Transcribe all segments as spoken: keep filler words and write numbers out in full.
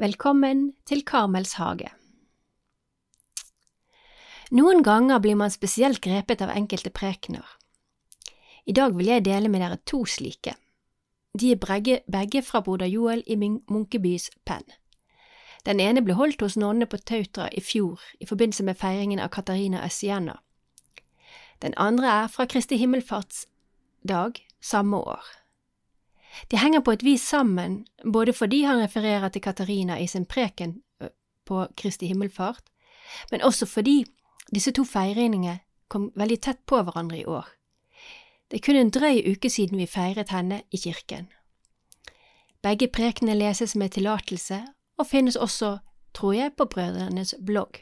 Velkommen til Karmels hage. Noen ganger blir man spesielt grepet av enkelte prekener. I dag vil jeg dele med dere to slike. De er begge, begge fra broder Joel i Munkebys penn. Den ene ble holdt hos nonnene på Tautra i fjor i forbindelse med feiringen av Katarina av Siena. Den andre er fra Kristi himmelfartsdag samme år. De henger på et vis sammen, både fordi han refererer til Katarina i sin preken på Kristi himmelfart, men også fordi disse to feiringene kom veldig tett på hverandre i år. Det er kun en drøy uke siden vi feiret henne i kirken. Begge prekene leses med tillatelse og finnes også, tror jeg, på brødrenes blogg.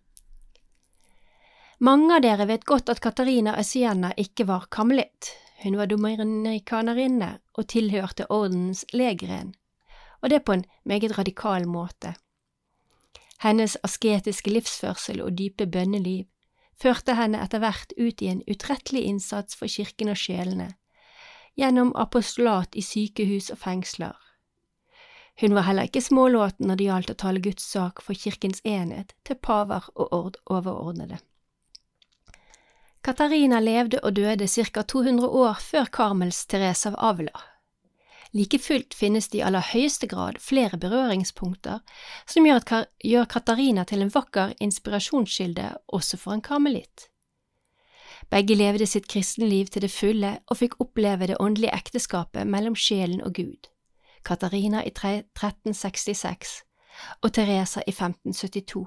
Mange av dere vet godt at Katarina av Siena ikke var karmelitt. Hun var dominikanerinne og tilhørte ordenens legren, og det på en meget radikal måte. Hennes asketiske livsførsel og dype bønneliv førte henne etter hvert ut i en utrettelig innsats for kirken og sjelene, gjennom apostolat i sykehus og fengsler. Hun var heller ikke smålåten når det gjaldt å tale Guds sak for kirkens enhet til paver og overordnede. Katarina levde og døde ca. to hundre år før Karmels Therese av Avila. Like fullt finnes det i aller høyeste grad flere berøringspunkter som gjør, at, gjør Katarina til en vakker inspirasjonskilde også for en karmelitt. Begge levde sitt kristenliv til det fulle og fikk oppleve det åndelige ekteskapet mellom sjelen og Gud. Katarina i tretten sekstiseks og Teresa i femten syttito.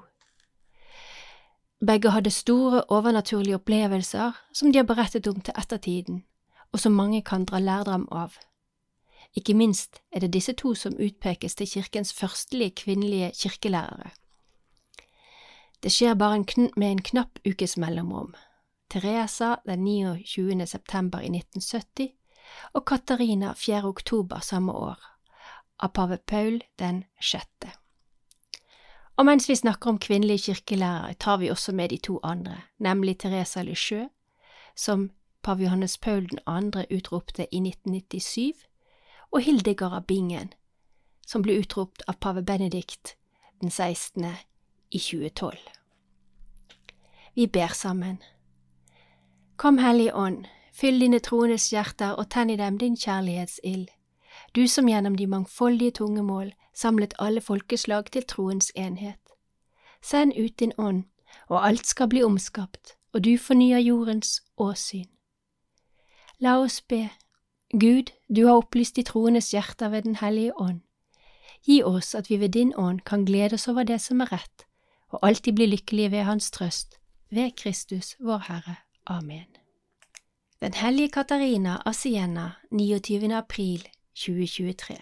Begge hadde store overnaturlige opplevelser som de har berettet om til ettertiden, og som mange kan dra lærdom av. Ikke minst er det disse to som utpekes til kirkens førstelige kvinnelige kirkelærere. Det skjer bare en kn- med en knapp ukes mellomrom. Teresa den tjuende september i nitten sytti og Katarina fjerde oktober samme år, av pave Paul den sjette. Og mens vi snakker om kvinnelige kirkelærere, tar vi også med de to andre, nemlig Teresa Lisieux, som pave Johannes Paul den andre utropte i nitten nittisyv, og Hildegard av Bingen, som ble utropt av pave Benedikt den sekstende i tjuetolv. Vi ber sammen. Kom, Hellige Ånd, fyll dine troendes hjerter og tenn i dem din kjærlighetsild, du som gjennom de mangfoldige tungemål samlet alle folkeslag til troens enhet. Send ut din ånd, og alt skal bli omskapt, og du fornyer jordens åsyn. La oss be. Gud, du har opplyst de troendes hjerter ved den hellige ånd. Gi oss at vi ved din ånd kan glede oss over det som er rett, og alltid bli lykkelige ved hans trøst, ved Kristus vår Herre. Amen. Den hellige Katarina av Siena, niogtyvende april tjue tjuetre.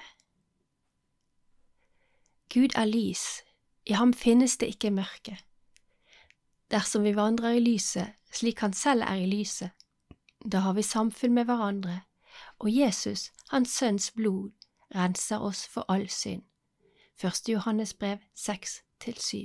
Gud er lys, i ham finnes det ikke mørke. Dersom vi vandrer i lyset, slik han selv er i lyset, da har vi samfunn med hverandre, og Jesus, hans sønns blod, renser oss for all synd. Første Johannes brev seks til syv.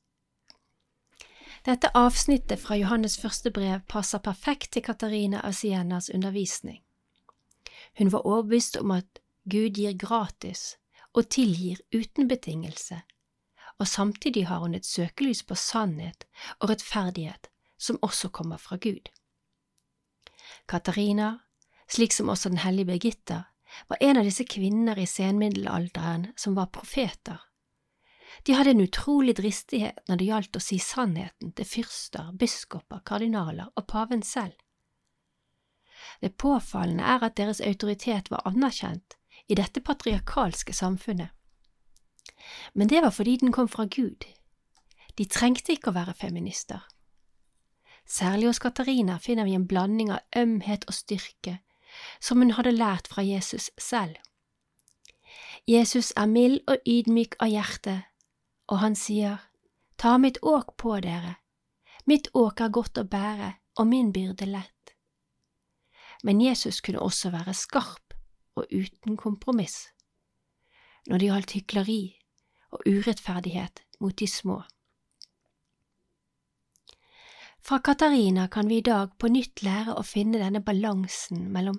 Dette avsnittet fra Johannes første brev passer perfekt til Katarina av Sienas undervisning. Hun var overbevist om at Gud gir gratis og tilgir uten betingelse, og samtidig har hun et søkelys på sannhet og rettferdighet som også kommer fra Gud. Katarina, slik som også den hellige Birgitta, var en av disse kvinner i senmiddelalderen som var profeter. De hadde en utrolig dristighet når det gjaldt å si sannheten til fyrster, biskoper, kardinaler og paven selv. Det påfallende er at deres autoritet var anerkjent i dette patriarkalske samfunnet. Men det var fordi den kom fra Gud. De trengte ikke å være feminister. Særlig hos Katarina finner vi en blanding av ømhet og styrke, som hun hadde lært fra Jesus selv. Jesus er mild og ydmyk av hjerte, og han sier, «Ta mitt åk på dere. Mitt åk er godt å bære, og min byrde lett.» Men Jesus kunne også være skarp og uten kompromiss, når det gjaldt hykleri og urettferdighet mot de små. Fra Katarina kan vi i dag på nytt lære å finne denne balansen mellom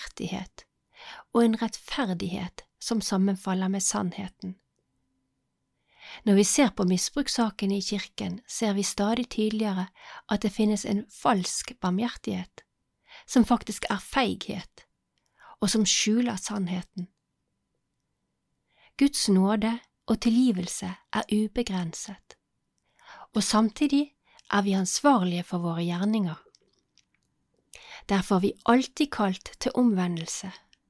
barmhjertighet og en rettferdighet som sammenfaller med sannheten. Når vi ser på misbrukssakene i kirken, ser vi stadig tydeligere at det finnes en falsk barmhjertighet, som faktisk er feighet, og som skjuler sannheten. Guds nåde og tilgivelse er ubegrenset, og samtidig er vi ansvarlige for våre gjerninger. Derfor er vi alltid kalt til omvendelse.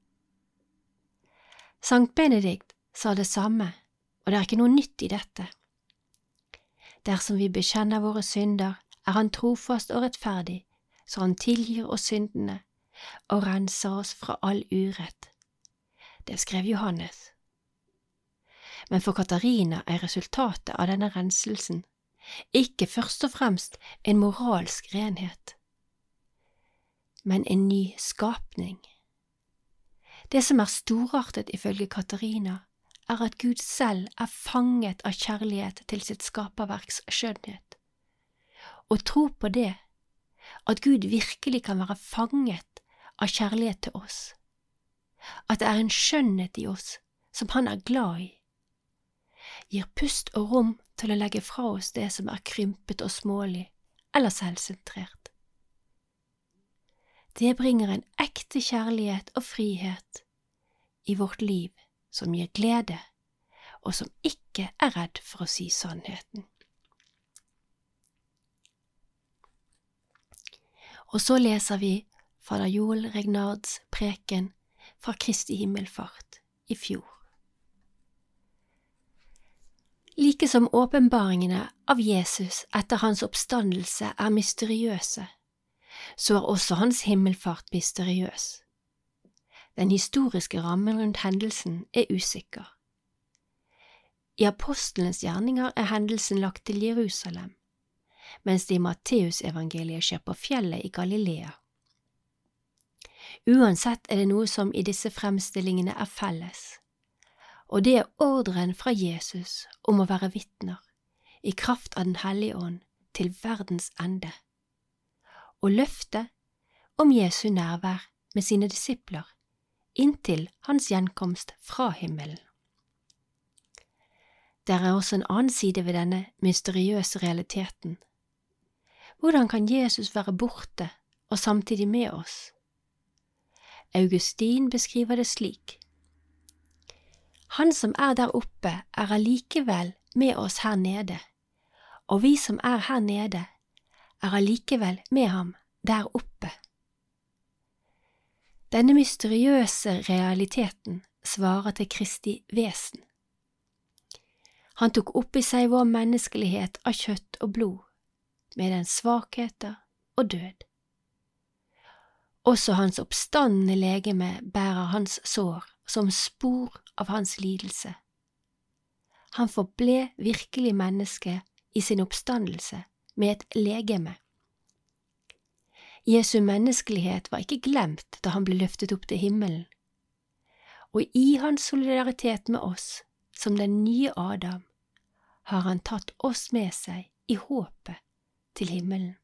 Sankt Benedikt sa det samme, og det er ikke noe nytt i dette. Dersom vi bekjenner våre synder, er han trofast og rettferdig, så han tilgir oss syndene og renser oss fra all urett. Det skrev Johannes. Men for Katarina er resultatet av denne renselsen ikke først og fremst en moralsk renhet, men en ny skapning. Det som er storartet ifølge Katarina, er at Gud selv er fanget av kjærlighet til sitt skaperverks skjønnhet. Å tro på det, at Gud virkelig kan være fanget av kjærlighet til oss, at det er en skjønnhet i oss som han er glad i, gir pust og rom til å legge fra oss det som er krympet og smålig eller selvsentrert. Det bringer en ekte kjærlighet og frihet i vårt liv som gir glede, og som ikke er redd for å si sannheten. Og så leser vi fader Joel Regnards preken fra Kristi himmelfart i fjor. Like som åpenbaringene av Jesus etter hans oppstandelse er mysteriøse, så er også hans himmelfart mysteriøs. Den historiske rammen rundt hendelsen er usikker. I apostelens gjerninger er hendelsen lagt til Jerusalem, mens det i Matteusevangeliet skjer på fjellet i Galilea. Uansett er det noe som i disse fremstillingene er felles, og det er ordren fra Jesus om å være vitner, i kraft av den hellige ånd, til verdens ende, og løftet om Jesu nærvær med sine disipler, inntil hans gjenkomst fra himmelen. Det er også en annen side ved denne mysteriøse realiteten. Hvordan kan Jesus være borte og samtidig med oss? Augustin beskriver det slik. Han som er der oppe, er allikevel med oss her nede, og vi som er her nede, er allikevel med ham der oppe. Denne mysteriøse realiteten svarer til Kristi vesen. Han tok opp i seg vår menneskelighet av kjøtt og blod, med dens svakheter og død. Også hans oppstandende legeme bærer hans sår som spor av hans lidelse. Han forble virkelig menneske i sin oppstandelse med et legeme. Jesu menneskelighet var ikke glemt da han ble løftet opp til himmelen, og i hans solidaritet med oss, som den nye Adam, har han tatt oss med seg i håpet til himmelen.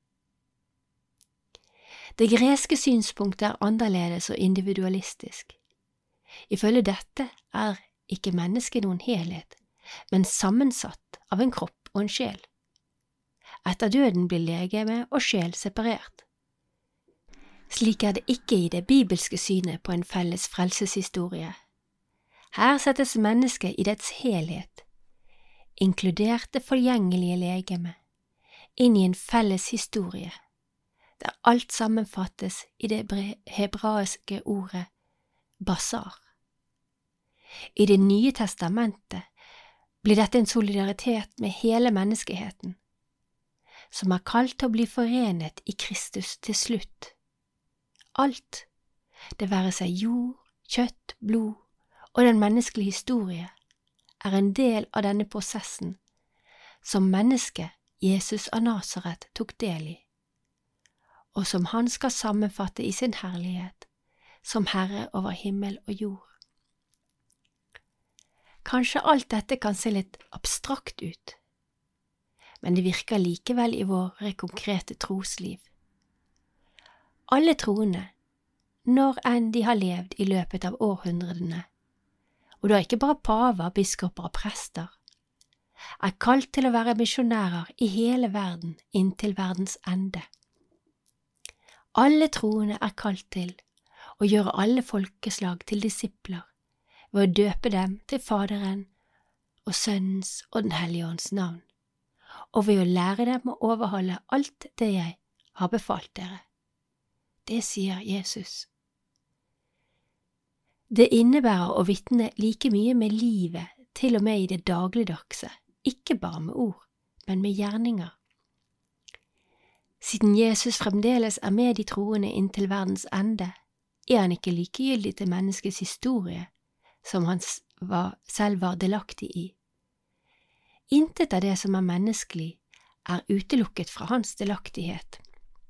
Det greske synspunktet er annerledes og individualistisk. Ifølge dette er ikke mennesket noen helhet, men sammensatt av en kropp og en sjel. Etter døden blir legeme og sjel separert. Slik er det ikke i det bibelske synet på en felles frelseshistorie. Her settes mennesket i dets helhet, inkludert det forgjengelige legeme, inn i en felles historie, der alt sammenfattes i det hebraiske ordet basar. I Det nye testamentet blir dette en solidaritet med hele menneskeheten, som er kalt til å bli forenet i Kristus til slutt. Alt, det være seg jord, kjøtt, blod og den menneskelige historie, er en del av denne prosessen som mennesket Jesus av Nasaret tok del i, og som han skal sammenfatte i sin herlighet som Herre over himmel og jord. Kanskje alt dette kan se litt abstrakt ut, men det virker likevel i våre konkrete trosliv. Alle troende, når enn de har levd i løpet av århundrene, og da ikke bare paver, biskoper og prester, er kalt til å være misjonærer i hele verden inntil verdens ende. Alle troende er kalt til å gjøre alle folkeslag til disipler ved å døpe dem til Faderen og Sønnens og Den hellige ånds navn, og ved å lære dem å overholde alt det jeg har befalt dere. Det sier Jesus. Det innebærer å vitne like mye med livet, til og med i det dagligdagse, ikke bare med ord, men med gjerninger. Siden Jesus fremdeles er med de troende inntil verdens ende, er han ikke likegyldig til menneskets historie, som han var, selv var delaktig i. Intet av det som er menneskelig, er utelukket fra hans delaktighet.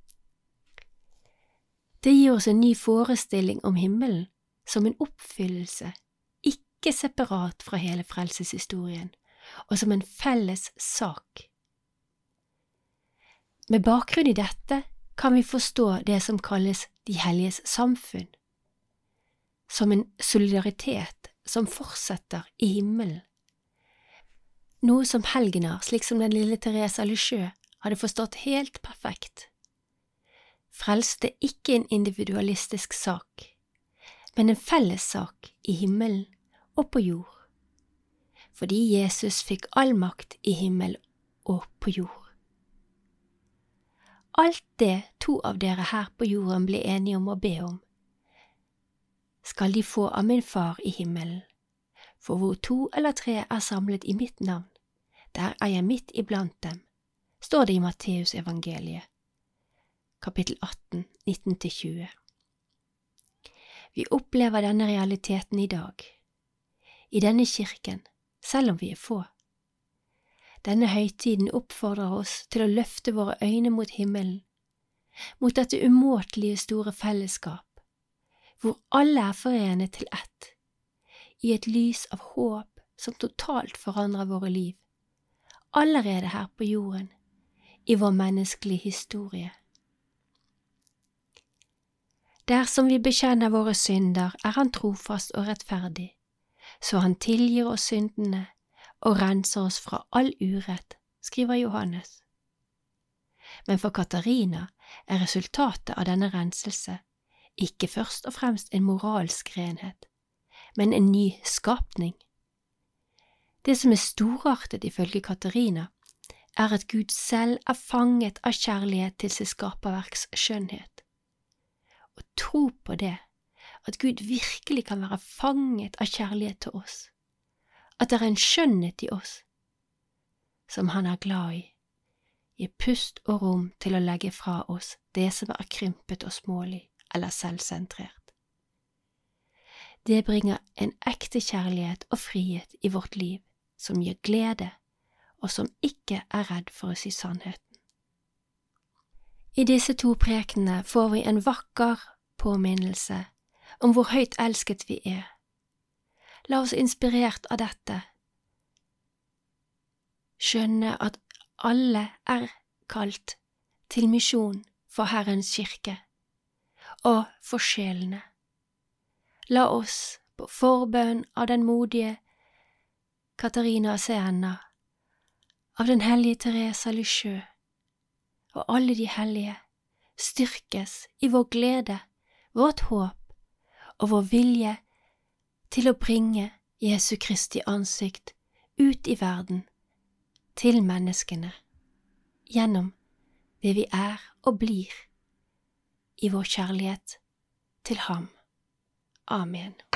Det gir oss en ny forestilling om himmelen som en oppfyllelse, ikke separat fra hele frelseshistorien, og som en felles sak. Med bakgrunn i dette kan vi forstå det som kalles de helliges samfunn, som en solidaritet som fortsetter i himmelen. Noe som helgener, slik som den lille Therese av Lisieux, hadde forstått helt perfekt. Frelste er ikke en individualistisk sak, men en felles sak i himmelen og på jord, fordi Jesus fikk all makt i himmel og på jord. Alt det to av dere her på jorden ble enige om å be om, skal de få av min far i himmelen, for hvor to eller tre er samlet i mitt navn, der er jeg midt iblant dem, står det i Matteus evangeliet, kapittel atten, nitten til tjue. Vi opplever denne realiteten i dag, i denne kirken, selv om vi er få. Denne høytiden oppfordrer oss til å løfte våre øyne mot himmelen, mot dette umåtelige store fellesskap, hvor alle er forenet til ett, i et lys av håp som totalt forandrer våre liv, allerede her på jorden, i vår menneskelige historie. Dersom vi bekjenner våre synder, er han trofast og rettferdig, så han tilgir oss syndene og renser oss fra all urett, skriver Johannes. Men for Katarina er resultatet av denne renselse ikke først og fremst en moralsk renhet, men en ny skapning. Det som er storartet ifølge Katarina, er at Gud selv er fanget av kjærlighet til sitt skaperverks skjønnhet. Og tro på det, at Gud virkelig kan være fanget av kjærlighet til oss, at det er en skjønnhet i oss, som han er glad i, gir pust og rom til å legge fra oss det som er krympet og smålig eller selvsentrert. Det bringer en ekte kjærlighet og frihet i vårt liv, som gir glede, og som ikke er redd for å si sannheten. I disse to prekenene får vi en vakker påminnelse om hvor høyt elsket vi er. La oss inspirert av dette skjønne at alle er kalt til misjon for Herrens kirke og for sjelene. La oss på forbønn av den modige Katarina av Siena, av den hellige Therese av Lisieux og alle de hellige styrkes i vår glede, vårt håp og vår vilje til å bringe Jesu Kristi ansikt ut i verden, til menneskene, gjennom det vi er og blir, i vår kjærlighet til ham. Amen.